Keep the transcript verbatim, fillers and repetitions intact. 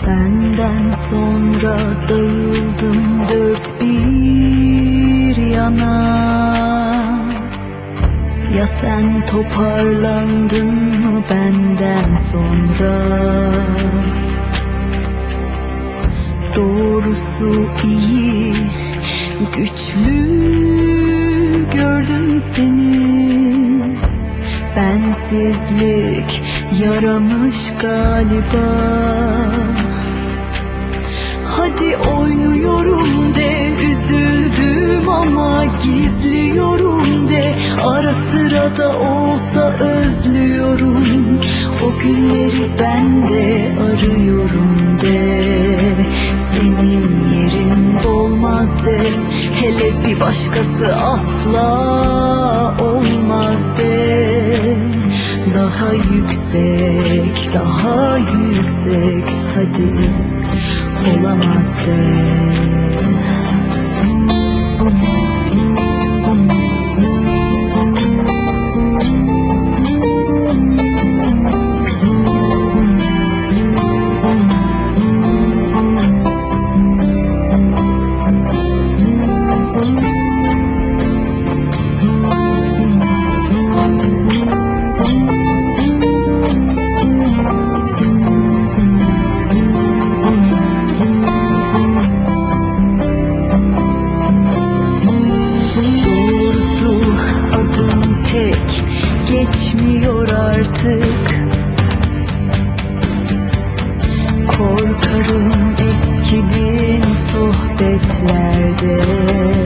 Senden sonra dağıldım dört bir yana. Ya sen toparlandın mı benden sonra? Doğrusu iyi, güçlü gördüm seni. Bensizlik yaramış galiba. Hadi oynuyorum de, üzüldüm ama gizliyorum de. Ara sıra da olsa özlüyorum, o günleri ben de arıyorum de. Senin yerin dolmaz de, hele bir başkası asla olmaz de. Daha yüksek, daha yüksek, hadi olamaz de. Tek geçmiyor artık. Korkarım eskidiğim sohbetlerde.